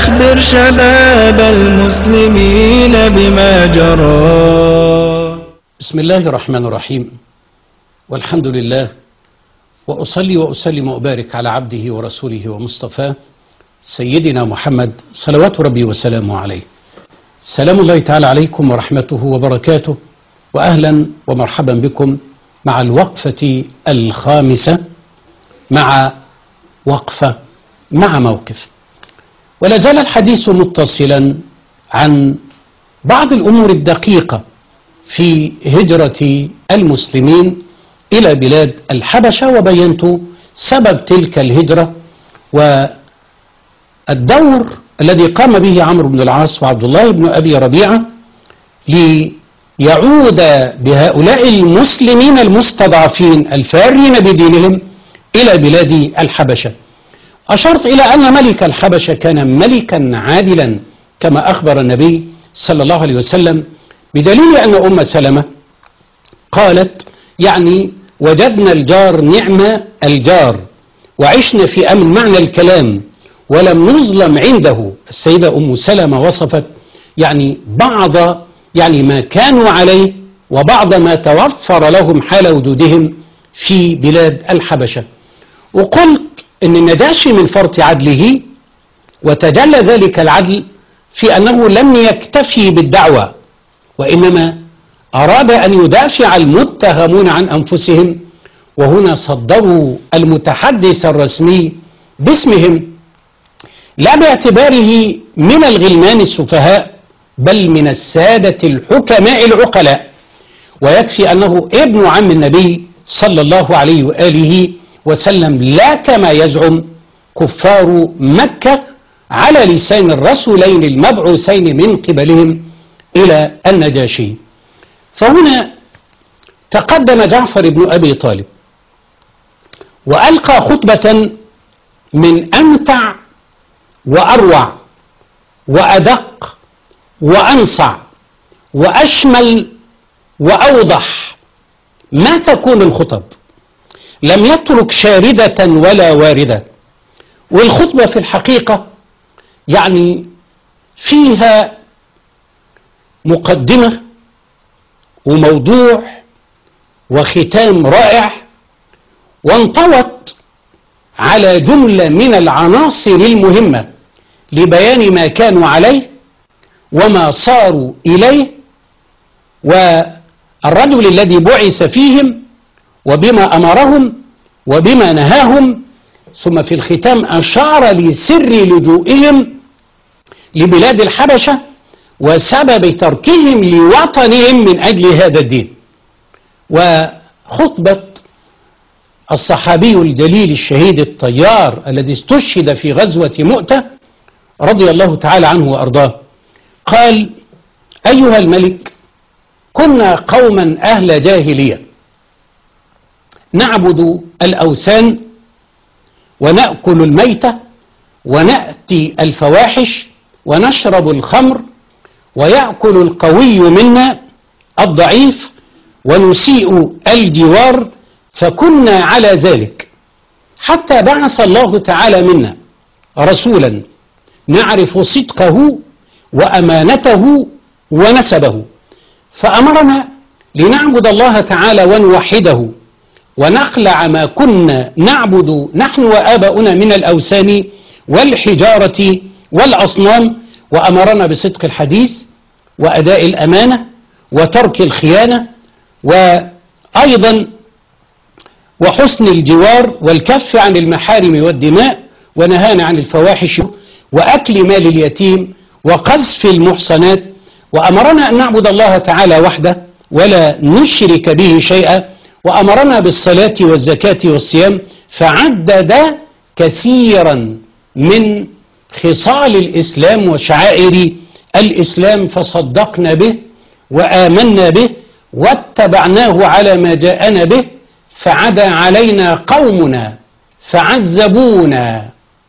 أخبر شباب المسلمين بما جرى. بسم الله الرحمن الرحيم، والحمد لله، وأصلي وأسلم وأبارك على عبده ورسوله ومصطفاه سيدنا محمد صلوات ربي وسلامه عليه. سلام الله تعالى عليكم ورحمته وبركاته، وأهلا ومرحبا بكم مع الوقفة الخامسة، مع وقفة مع موقف. ولا زال الحديث متصلا عن بعض الأمور الدقيقة في هجرة المسلمين إلى بلاد الحبشة، وبينت سبب تلك الهجرة والدور الذي قام به عمرو بن العاص وعبد الله بن أبي ربيعة ليعود بهؤلاء المسلمين المستضعفين الفارين بدينهم إلى بلاد الحبشة. أشرت إلى أن ملك الحبشة كان ملكا عادلا كما أخبر النبي صلى الله عليه وسلم، بدليل أن أم سلمة قالت يعني وجدنا الجار نعم الجار وعشنا في أمن، معنى الكلام ولم نظلم عنده. السيدة أم سلمة وصفت يعني بعض ما كانوا عليه وبعض ما توفر لهم حال وجودهم في بلاد الحبشة. وقلت إن النجاشي من فرط عدله، وتجلى ذلك العدل في أنه لم يكتفي بالدعوة، وإنما أراد أن يدافع المتهمون عن أنفسهم، وهنا صدروا المتحدث الرسمي باسمهم، لا باعتباره من الغلمان السفهاء بل من السادة الحكماء العقلاء. ويكفي أنه ابن عم النبي صلى الله عليه وآله وسلم، لا كما يزعم كفار مكة على لسان الرسولين المبعوثين من قبلهم إلى النجاشي. فهنا تقدم جعفر بن أبي طالب وألقى خطبة من أمتع وأروع وأدق وأنصع وأشمل وأوضح ما تكون الخطب، لم يترك شاردة ولا واردة. والخطبة في الحقيقة يعني فيها مقدمة وموضوع وختام رائع، وانطوت على جملة من العناصر المهمة لبيان ما كانوا عليه وما صاروا إليه، والرجل الذي بعث فيهم وبما أمرهم وبما نهاهم. ثم في الختام أشار لسر لجوئهم لبلاد الحبشة وسبب تركهم لوطنهم من أجل هذا الدين. وخطبة الصحابي الجليل الشهيد الطيار الذي استشهد في غزوة مؤتة رضي الله تعالى عنه وأرضاه، قال: أيها الملك، كنا قوما أهل جاهلية نعبد الأوثان ونأكل الميتة ونأتي الفواحش ونشرب الخمر، ويأكل القوي منا الضعيف ونسيء الجوار، فكنا على ذلك حتى بعث الله تعالى منا رسولا نعرف صدقه وأمانته ونسبه، فأمرنا لنعبد الله تعالى ونوحده ونخلع ما كنا نعبد نحن وآباؤنا من الأوثان والحجارة والأصنام، وأمرنا بصدق الحديث وأداء الأمانة وترك الخيانة، وأيضا وحسن الجوار والكف عن المحارم والدماء، ونهانا عن الفواحش وأكل مال اليتيم وقذف المحصنات، وأمرنا أن نعبد الله تعالى وحده ولا نشرك به شيئا، وأمرنا بالصلاة والزكاة والصيام. فعدد كثيرا من خصال الإسلام وشعائر الإسلام، فصدقنا به وآمنا به واتبعناه على ما جاءنا به، فعدا علينا قومنا فعذبونا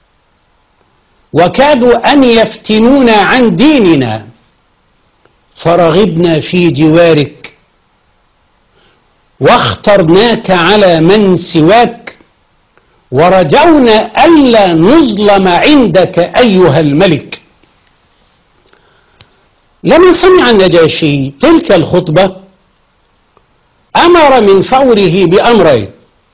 وكادوا أن يفتنونا عن ديننا، فرغبنا في جوارك واخترناك على من سواك، ورجونا ألا نظلم عندك أيها الملك. لما سمع النجاشي تلك الخطبة أمر من فوره بأمرين.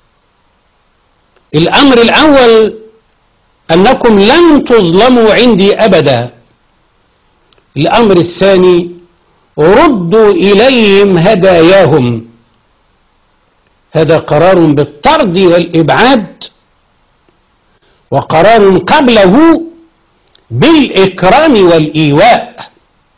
الأمر الأول أنكم لن تظلموا عندي أبدا. الأمر الثاني ردوا إليهم هداياهم. هذا قرار بالطرد والإبعاد، وقرار قبله بالإكرام والإيواء.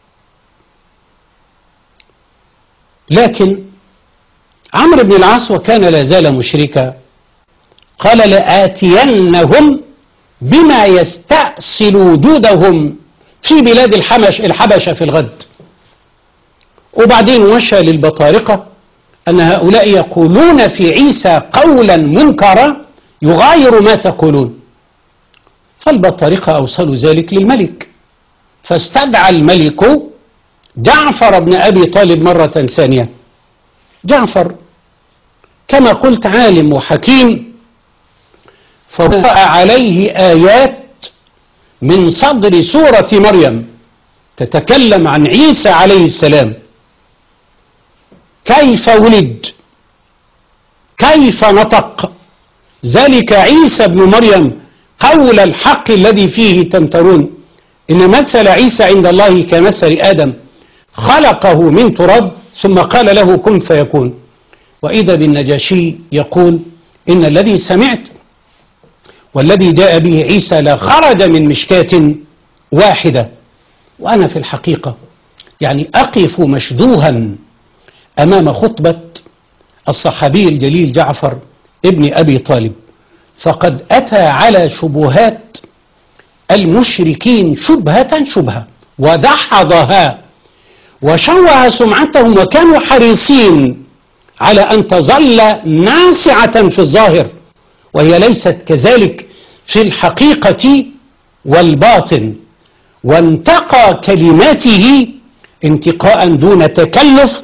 لكن عمرو بن العاص وكان لا زال مشركا قال لآتينهم بما يستأصل وجودهم في بلاد الحبشة في الغد. وبعدين وشى للبطارقة أن هؤلاء يقولون في عيسى قولا منكرا يغاير ما تقولون. فالبطارقة أوصلوا ذلك للملك، فاستدعى الملك جعفر بن أبي طالب مرة ثانية. جعفر كما قلت عالم وحكيم، فقرأ عليه آيات من صدر سورة مريم تتكلم عن عيسى عليه السلام، كيف ولد، كيف نطق، ذلك عيسى ابن مريم قول الحق الذي فيه تمترون، إن مثل عيسى عند الله كمثل آدم خلقه من تراب ثم قال له كن فيكون. وإذا بالنجاشي يقول إن الذي سمعت والذي جاء به عيسى لا خرج من مشكاة واحدة. وأنا في الحقيقة يعني أقف مشدوها أمام خطبة الصحابي الجليل جعفر ابن أبي طالب، فقد أتى على شبهات المشركين شبهة ودحضها وشوه سمعتهم، وكانوا حريصين على أن تظل ناصعة في الظاهر وهي ليست كذلك في الحقيقة والباطن. وانتقى كلماته انتقاء دون تكلف،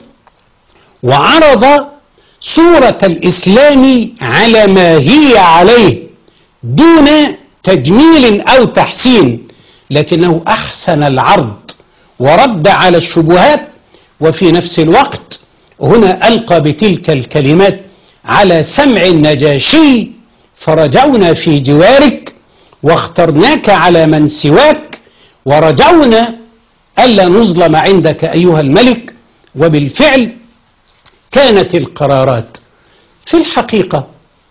وعرض صورة الإسلام على ما هي عليه دون تجميل أو تحسين، لكنه أحسن العرض ورد على الشبهات، وفي نفس الوقت هنا ألقى بتلك الكلمات على سمع النجاشي: فرجونا في جوارك واخترناك على من سواك ورجونا ألا نظلم عندك أيها الملك. وبالفعل كانت القرارات. في الحقيقة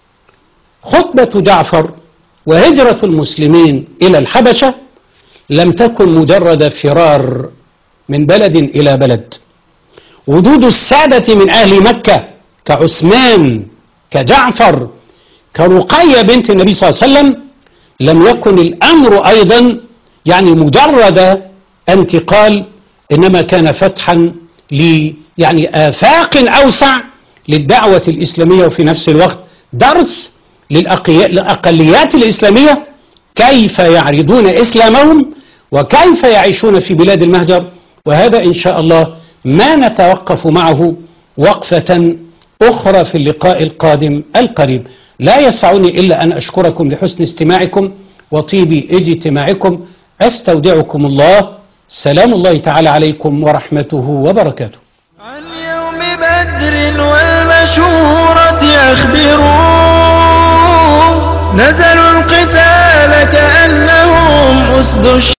خطبة جعفر وهجرة المسلمين إلى الحبشة لم تكن مجرد فرار من بلد إلى بلد. وجود السادة من أهل مكة كعثمان كجعفر كرقية بنت النبي صلى الله عليه وسلم لم يكن الأمر أيضا يعني مجرد انتقال، إنما كان فتحا آفاق أوسع للدعوة الإسلامية، وفي نفس الوقت درس للأقليات الإسلامية كيف يعرضون إسلامهم وكيف يعيشون في بلاد المهجر. وهذا إن شاء الله ما نتوقف معه وقفة أخرى في اللقاء القادم القريب. لا يسعني إلا أن أشكركم لحسن استماعكم وطيب اجتماعكم. أستودعكم الله. سلام الله تعالى عليكم ورحمته وبركاته. عن يوم بدر والمشهورة أخبروا، نزلوا القتال كأنهم أسد